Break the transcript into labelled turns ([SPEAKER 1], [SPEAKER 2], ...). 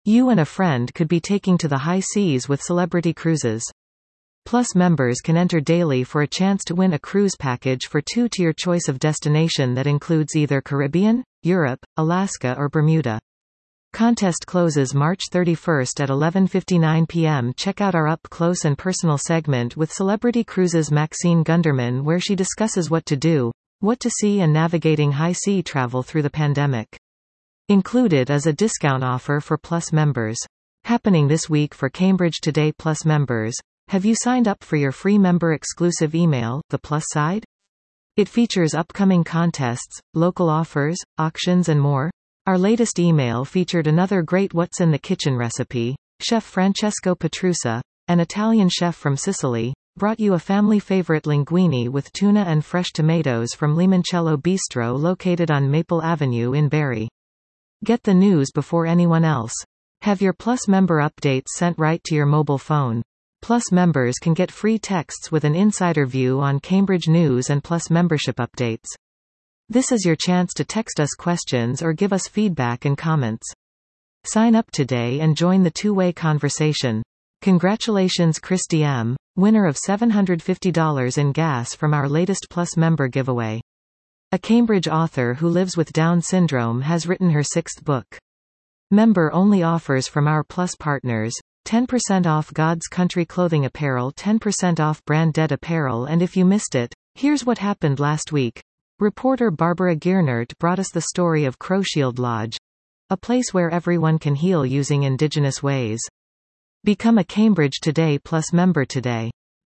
[SPEAKER 1] You and a friend could be taking to the high seas with Celebrity Cruises. Plus members can enter daily for a chance to win a cruise package for two to your choice of destination that includes either Caribbean, Europe, Alaska or Bermuda. Contest closes March 31st at 11:59 p.m. Check out our up-close and personal segment with Celebrity Cruises' Maxine Gunderman, where she discusses what to do, what to see and navigating high-sea travel through the pandemic. Included is a discount offer for Plus members. Happening this week for Cambridge Today Plus members. Have you signed up for your free member-exclusive email, The Plus Side? It features upcoming contests, local offers, auctions and more. Our latest email featured another great What's in the Kitchen recipe. Chef Francesco Petrusa, an Italian chef from Sicily, brought you a family-favorite linguine with tuna and fresh tomatoes from Limoncello Bistro located on Maple Avenue in Barrie. Get the news before anyone else. Have your Plus member updates sent right to your mobile phone. Plus members can get free texts with an insider view on Cambridge news and Plus membership updates. This is your chance to text us questions or give us feedback and comments. Sign up today and join the two-way conversation. Congratulations Christy M., winner of $750 in gas from our latest Plus member giveaway. A Cambridge author who lives with Down syndrome has written her 6th book. Member-only offers from our Plus partners. 10% off God's Country clothing apparel, 10% off Brand Dead apparel, and if you missed it, here's what happened last week. Reporter Barbara Giernert brought us the story of Crowshield Lodge, a place where everyone can heal using indigenous ways. Become a Cambridge Today Plus member today.